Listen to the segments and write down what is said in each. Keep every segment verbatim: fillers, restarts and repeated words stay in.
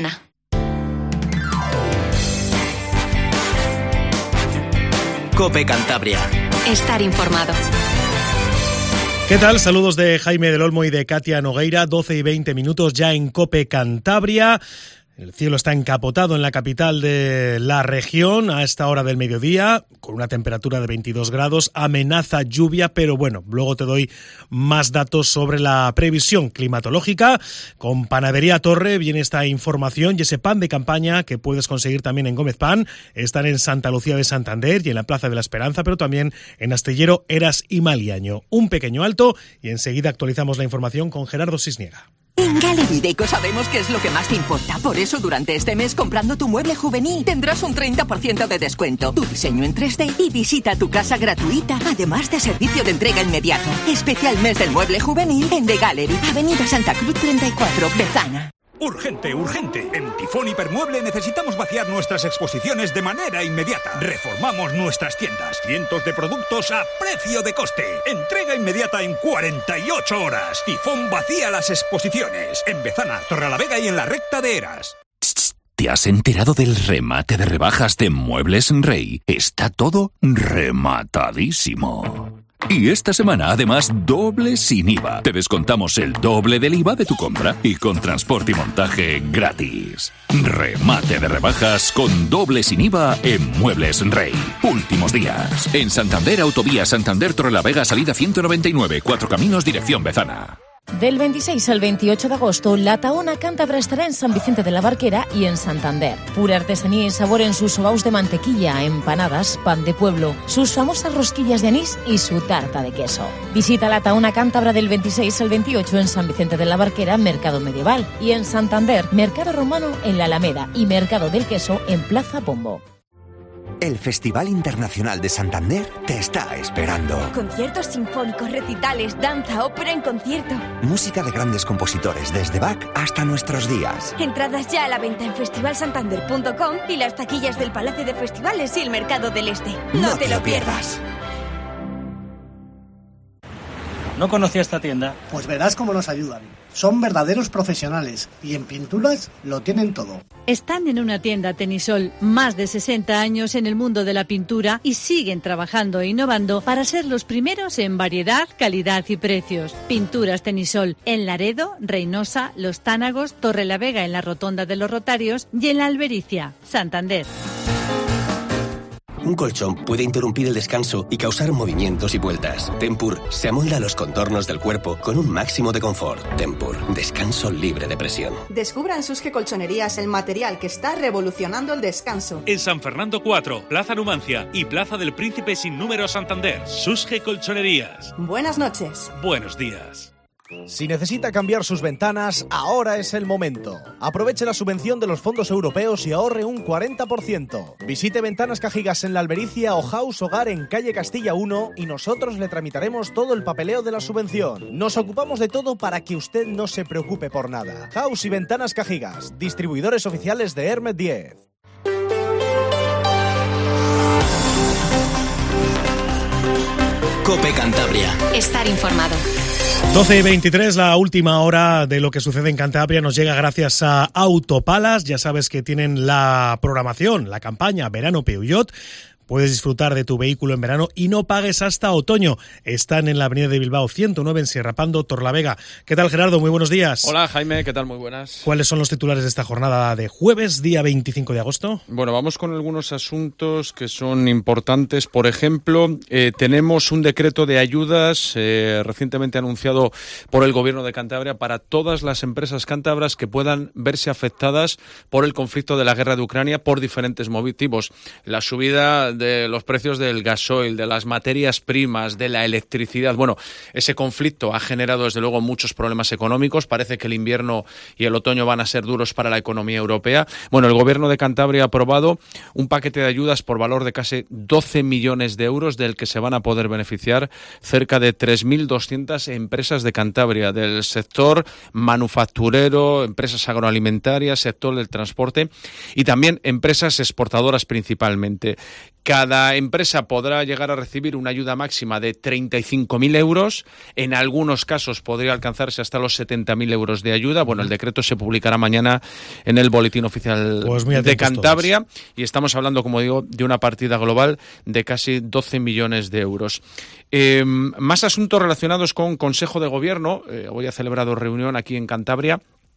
Bezana. COPE Cantabria. Estar informado. ¿Qué tal? Saludos de Jaime del Olmo y de Katia Nogueira. doce y veinte minutos ya en COPE Cantabria. El cielo está encapotado en la capital de la región a esta hora del mediodía, con una temperatura de veintidós grados, amenaza lluvia, pero bueno, luego te doy más datos sobre la previsión climatológica. Con Panadería Torre viene esta información y ese pan de campaña que puedes conseguir también en Gómez Pan. Están en Santa Lucía de Santander y en la Plaza de la Esperanza, pero también en Astillero, Eras y Maliaño. Un pequeño alto y enseguida actualizamos la información con Gerardo Cisniega. En Gallery Deco sabemos qué es lo que más te importa. Por eso, durante este mes, comprando tu mueble juvenil, tendrás un treinta por ciento de descuento, tu diseño en tres D y visita tu casa gratuita, además de servicio de entrega inmediato. Especial mes del mueble juvenil en The Gallery, Avenida Santa Cruz treinta y cuatro, Bezana. Urgente, urgente. En Tifón Hipermueble necesitamos vaciar nuestras exposiciones de manera inmediata. Reformamos nuestras tiendas. Cientos de productos a precio de coste. Entrega inmediata en cuarenta y ocho horas. Tifón vacía las exposiciones. En Bezana, Torrelavega y en la recta de Eras. ¿Te has enterado del remate de rebajas de Muebles Rey? Está todo rematadísimo. Y esta semana, además, doble sin I V A. Te descontamos el doble del I V A de tu compra y con transporte y montaje gratis. Remate de rebajas con doble sin I V A en Muebles Rey. Últimos días. En Santander, Autovía Santander Torrelavega, salida ciento noventa y nueve, Cuatro Caminos, dirección Bezana. Del veintiséis al veintiocho de agosto, la Tahona Cántabra estará en San Vicente de la Barquera y en Santander. Pura artesanía y sabor en sus sobaos de mantequilla, empanadas, pan de pueblo, sus famosas rosquillas de anís y su tarta de queso. Visita la Tahona Cántabra del veintiséis al veintiocho en San Vicente de la Barquera, Mercado Medieval, y en Santander, Mercado Romano en la Alameda y Mercado del Queso en Plaza Pombo. El Festival Internacional de Santander te está esperando. Conciertos sinfónicos, recitales, danza, ópera en concierto. Música de grandes compositores desde Bach hasta nuestros días. Entradas ya a la venta en festival santander punto com y las taquillas del Palacio de Festivales y el Mercado del Este. No, no te, te lo pierdas. ¿No conocía esta tienda? Pues verás cómo nos ayudan. Son verdaderos profesionales y en pinturas lo tienen todo. Están en una tienda Tenisol, más de sesenta años en el mundo de la pintura y siguen trabajando e innovando para ser los primeros en variedad, calidad y precios. Pinturas Tenisol en Laredo, Reynosa, Los Tánagos, Torrelavega en la Rotonda de los Rotarios y en la Albericia, Santander. Un colchón puede interrumpir el descanso y causar movimientos y vueltas. Tempur se amolda a los contornos del cuerpo con un máximo de confort. Tempur, descanso libre de presión. Descubra en Susge Colchonerías el material que está revolucionando el descanso. En San Fernando cuatro, Plaza Numancia y Plaza del Príncipe sin número Santander. Susge Colchonerías. Buenas noches. Buenos días. Si necesita cambiar sus ventanas, ahora es el momento. Aproveche la subvención de los fondos europeos y ahorre un cuarenta por ciento. Visite Ventanas Cajigas en la Albericia o House Hogar en calle Castilla uno y nosotros le tramitaremos todo el papeleo de la subvención. Nos ocupamos de todo para que usted no se preocupe por nada. House y Ventanas Cajigas, distribuidores oficiales de Hermet diez. COPE Cantabria. Estar informado. doce y veintitrés, la última hora de lo que sucede en Cantabria nos llega gracias a Autopalas. Ya sabes que tienen la programación, la campaña Verano Peugeot. Puedes disfrutar de tu vehículo en verano y no pagues hasta otoño. Están en la avenida de Bilbao ciento nueve en Sierra Pando, Torrelavega. ¿Qué tal, Gerardo? Muy buenos días. Hola, Jaime. ¿Qué tal? Muy buenas. ¿Cuáles son los titulares de esta jornada de jueves, día veinticinco de agosto? Bueno, vamos con algunos asuntos que son importantes. Por ejemplo, eh, tenemos un decreto de ayudas eh, recientemente anunciado por el Gobierno de Cantabria para todas las empresas cántabras que puedan verse afectadas por el conflicto de la guerra de Ucrania por diferentes motivos. La subida de los precios del gasoil, de las materias primas, de la electricidad. Bueno, ese conflicto ha generado desde luego muchos problemas económicos. Parece que el invierno y el otoño van a ser duros para la economía europea. Bueno, el Gobierno de Cantabria ha aprobado un paquete de ayudas por valor de casi doce millones de euros, del que se van a poder beneficiar cerca de tres mil doscientas empresas de Cantabria, del sector manufacturero, empresas agroalimentarias, sector del transporte y también empresas exportadoras principalmente. Cada empresa podrá llegar a recibir una ayuda máxima de treinta y cinco mil euros. En algunos casos podría alcanzarse hasta los setenta mil euros de ayuda. Bueno, el decreto se publicará mañana en el Boletín Oficial pues de Cantabria todos. Y estamos hablando, como digo, de una partida global de casi doce millones de euros. Eh, más asuntos relacionados con Consejo de Gobierno. Eh, hoy ha celebrado reunión aquí en Cantabria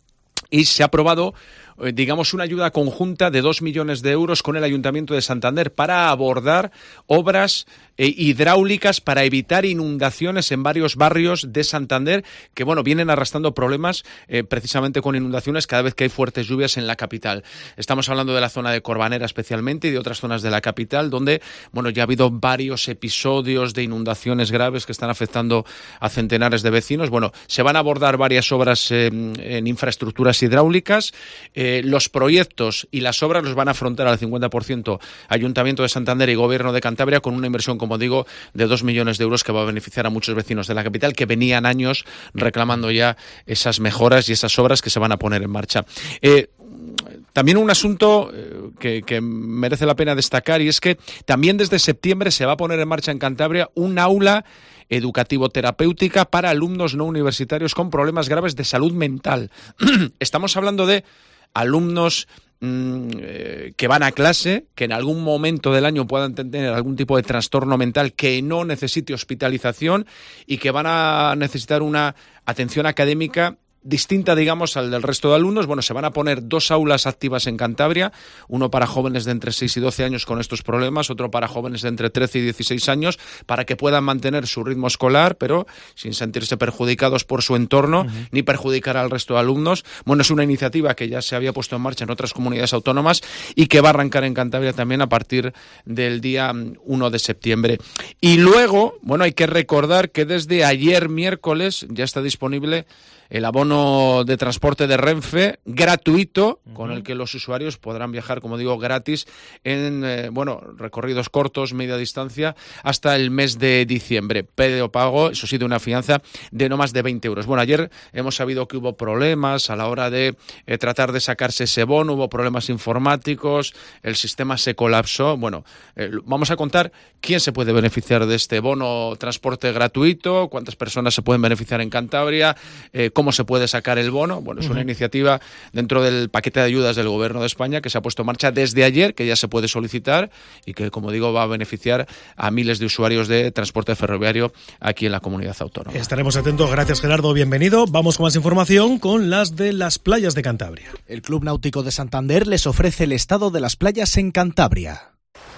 y se ha aprobado, digamos, una ayuda conjunta de dos millones de euros con el Ayuntamiento de Santander para abordar obras eh, hidráulicas para evitar inundaciones en varios barrios de Santander que, bueno, vienen arrastrando problemas eh, precisamente con inundaciones cada vez que hay fuertes lluvias en la capital. Estamos hablando de la zona de Corbanera especialmente y de otras zonas de la capital donde, bueno, ya ha habido varios episodios de inundaciones graves que están afectando a centenares de vecinos. Bueno, se van a abordar varias obras eh, en infraestructuras hidráulicas. Eh, los proyectos y las obras los van a afrontar al cincuenta por ciento Ayuntamiento de Santander y Gobierno de Cantabria con una inversión, como digo, de dos millones de euros que va a beneficiar a muchos vecinos de la capital que venían años reclamando ya esas mejoras y esas obras que se van a poner en marcha. Eh, También un asunto que, que merece la pena destacar y es que también desde septiembre se va a poner en marcha en Cantabria un aula educativo-terapéutica para alumnos no universitarios con problemas graves de salud mental. Estamos hablando de alumnos mmm, eh, que van a clase, que en algún momento del año puedan tener algún tipo de trastorno mental que no necesite hospitalización y que van a necesitar una atención académica distinta, digamos, al del resto de alumnos. Bueno, se van a poner dos aulas activas en Cantabria, uno para jóvenes de entre seis y doce años con estos problemas, otro para jóvenes de entre trece y dieciséis años, para que puedan mantener su ritmo escolar, pero sin sentirse perjudicados por su entorno, uh-huh. ni perjudicar al resto de alumnos. Bueno, es una iniciativa que ya se había puesto en marcha en otras comunidades autónomas y que va a arrancar en Cantabria también a partir del día uno de septiembre. Y luego, bueno, hay que recordar que desde ayer miércoles ya está disponible el abono de transporte de Renfe gratuito, uh-huh. con el que los usuarios podrán viajar, como digo, gratis en eh, bueno recorridos cortos, media distancia, hasta el mes de diciembre. Previo pago, eso sí, de una fianza de no más de veinte euros. Bueno, ayer hemos sabido que hubo problemas a la hora de eh, tratar de sacarse ese bono, hubo problemas informáticos, el sistema se colapsó. Bueno, eh, vamos a contar quién se puede beneficiar de este bono transporte gratuito, cuántas personas se pueden beneficiar en Cantabria, eh, cómo se puede sacar el bono. Bueno, es una uh-huh. iniciativa dentro del paquete de ayudas del Gobierno de España que se ha puesto en marcha desde ayer, que ya se puede solicitar y que, como digo, va a beneficiar a miles de usuarios de transporte ferroviario aquí en la comunidad autónoma. Estaremos atentos. Gracias, Gerardo. Bienvenido. Vamos con más información con las de las playas de Cantabria. El Club Náutico de Santander les ofrece el estado de las playas en Cantabria.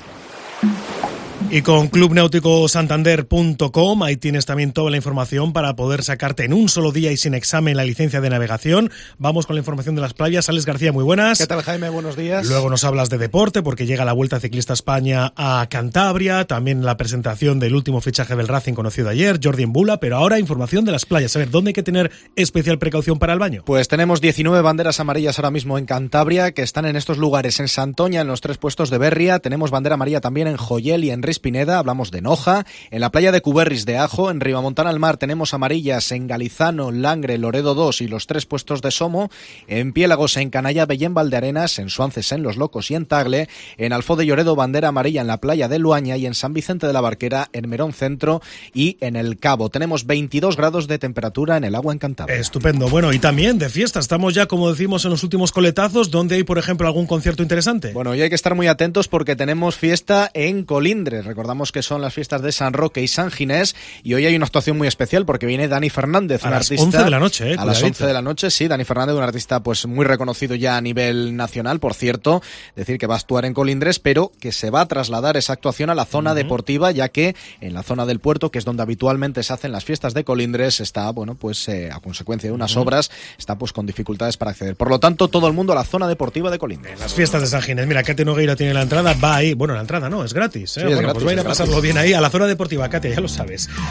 Y con club náutico santander punto com, ahí tienes también toda la información para poder sacarte en un solo día y sin examen la licencia de navegación. Vamos con la información de las playas. Alex García, muy buenas. ¿Qué tal, Jaime? Buenos días. Luego nos hablas de deporte porque llega la Vuelta Ciclista España a Cantabria, también la presentación del último fichaje del Racing conocido ayer, Jordi Embula, pero ahora información de las playas. A ver, ¿dónde hay que tener especial precaución para el baño? Pues tenemos diecinueve banderas amarillas ahora mismo en Cantabria, que están en estos lugares, en Santoña, en los tres puestos de Berria. Tenemos bandera amarilla también en Joyel y en Rispineda, hablamos de Noja. En la playa de Cuberris de Ajo, en Ribamontana al Mar, tenemos amarillas en Galizano, Langre, Loredo dos y los tres puestos de Somo. En Piélagos, en Canalla, Bellén, Valdearenas, en Suances, en Los Locos y en Tagle. En Alfó de Lloredo, bandera amarilla en la playa de Luaña y en San Vicente de la Barquera, en Merón Centro y en El Cabo. Tenemos veintidós grados de temperatura en el agua en Cantabria. Estupendo. Bueno, y también de fiesta. Estamos ya, como decimos, en los últimos coletazos, donde hay, por ejemplo, algún concierto interesante. Bueno, y hay que estar muy atentos porque tenemos fiesta en Colindres. Recordamos que son las fiestas de San Roque y San Ginés y hoy hay una actuación muy especial porque viene Dani Fernández, a un las artista, once de la noche, eh, a las once de la noche, sí, Dani Fernández, un artista pues muy reconocido ya a nivel nacional, por cierto, decir que va a actuar en Colindres, pero que se va a trasladar esa actuación a la zona uh-huh. deportiva, ya que en la zona del puerto, que es donde habitualmente se hacen las fiestas de Colindres, está, bueno, pues eh, a consecuencia de unas uh-huh. obras, está pues con dificultades para acceder. Por lo tanto, todo el mundo a la zona deportiva de Colindres. En las fiestas de San Ginés, mira, Katia Nogueira tiene la entrada, va ahí, bueno, la entrada no, es gratis, ¿eh? Sí, bueno, es gratis, pues va a ir a pasarlo bien ahí, a la zona deportiva, Katia, ya lo sabes.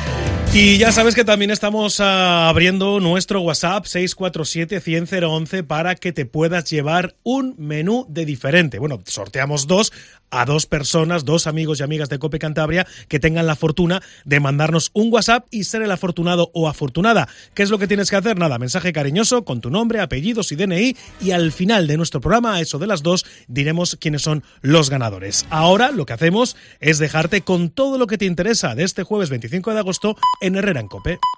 Y ya sabes que también estamos uh, abriendo nuestro WhatsApp seis cuatro siete, cien, cero once para que te puedas llevar un menú de diferente. Bueno, sorteamos dos a dos personas, dos amigos y amigas de COPE Cantabria que tengan la fortuna de mandarnos un WhatsApp y ser el afortunado o afortunada. ¿Qué es lo que tienes que hacer? Nada, mensaje cariñoso con tu nombre, apellidos y D N I, y al final de nuestro programa, a eso de las dos, diremos quiénes son los ganadores. Ahora lo que hacemos es dejarte con todo lo que te interesa de este jueves veinticinco de agosto en Herrera en COPE.